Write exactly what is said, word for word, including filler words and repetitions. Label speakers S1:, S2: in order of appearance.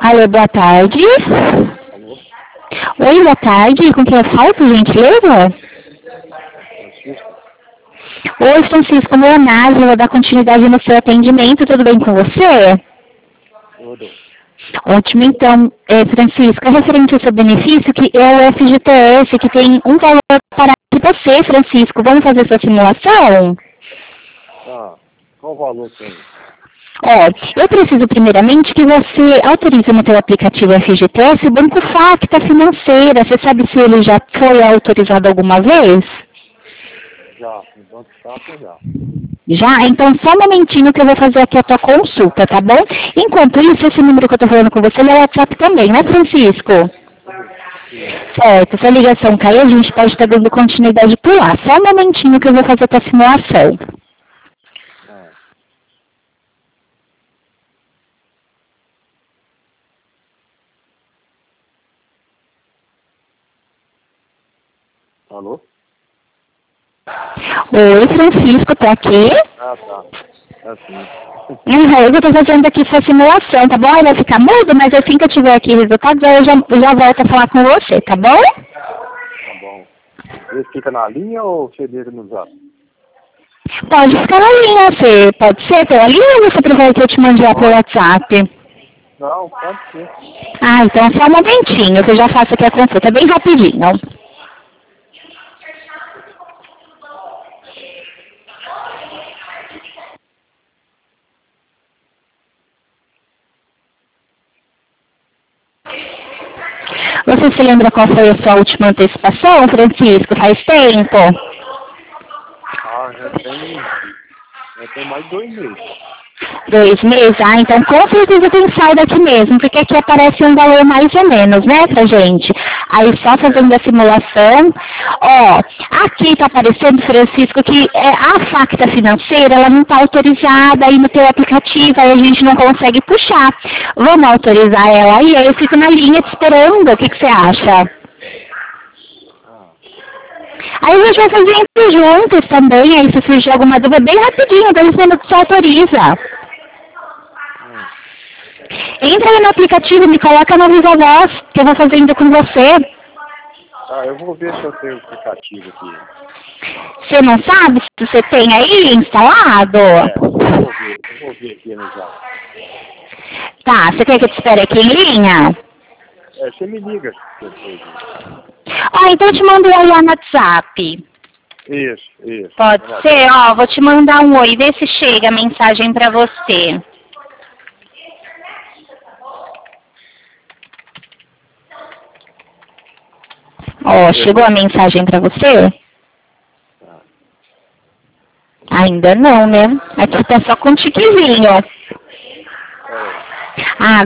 S1: Alô, boa tarde.
S2: Alô?
S1: Oi, boa tarde. Com quem eu falo, por gentileza?
S2: Francisco?
S1: Oi, Francisco Leonardo. Vou dar continuidade no seu atendimento. Tudo bem com você?
S2: Tudo.
S1: Ótimo, então, é, Francisco, é referente ao seu benefício, que é o F G T S, que tem um valor para você, Francisco. Vamos fazer sua simulação?
S2: Ah, qual o valor tem?
S1: Ó, eu preciso primeiramente que você autorize no seu aplicativo F G T S o Banco Facta Financeira. Você sabe se ele já foi autorizado alguma vez?
S2: Já, no Banco Safra já.
S1: Já? Então só um momentinho que eu vou fazer aqui a tua consulta, tá bom? Enquanto isso, esse número que eu tô falando com você, ele é WhatsApp também, né, Francisco?
S2: Isso, isso.
S1: Certo, se a ligação cair, a gente pode estar dando continuidade por lá. Só um momentinho que eu vou fazer a tua simulação.
S2: Ah. Alô?
S1: Oi, Francisco, tô aqui.
S2: Ah, tá. Assim.
S1: Uhum, eu tô fazendo aqui sua simulação, tá bom? Ele vai ficar mudo, mas assim que eu tiver aqui resultados, aí eu já, já volto a falar com você, tá bom?
S2: Tá bom. Ele fica na linha ou você liga no zap?
S1: Pode ficar na linha, você pode ser pela linha ou você prefere que eu te mande lá pelo WhatsApp?
S2: Não, pode ser.
S1: Ah, então só um momentinho, que eu já faço aqui a consulta bem rapidinho. Você se lembra qual foi a sua última antecipação, Francisco? Faz tempo?
S2: Ah, já tem, já tem mais de dois meses.
S1: Dois meses? Ah, então com certeza tem saldo aqui mesmo, porque aqui aparece um valor mais ou menos, né, pra gente. Aí só fazendo a simulação, ó, aqui tá aparecendo, Francisco, que é, a Facta Financeira, ela não tá autorizada aí no teu aplicativo, aí a gente não consegue puxar. Vamos autorizar ela aí, aí eu fico na linha te esperando, o que que você acha?
S2: Ah,
S1: Aí a gente vai fazer entre juntos também, aí se surgir alguma dúvida, bem rapidinho, dois minutos você autoriza.
S2: hum.
S1: Entra aí no aplicativo, me coloca no Viva Voz, que eu vou fazendo com você.
S2: Ah, eu vou ver se eu tenho o aplicativo aqui.
S1: Você não sabe se você tem aí instalado?
S2: É, eu vou ver, eu vou ver aqui no zap.
S1: Tá, você quer que eu te espere aqui em linha?
S2: É, você me liga depois disso.
S1: Ó, então eu te mando um oi lá no WhatsApp.
S2: Isso, isso.
S1: Pode ser, ó, vou te mandar um oi, vê se chega a mensagem pra você. Ó, chegou a mensagem pra você?
S2: Ah.
S1: Ainda não, né? Aqui tá só com tiquezinho.
S2: É.
S1: Ah,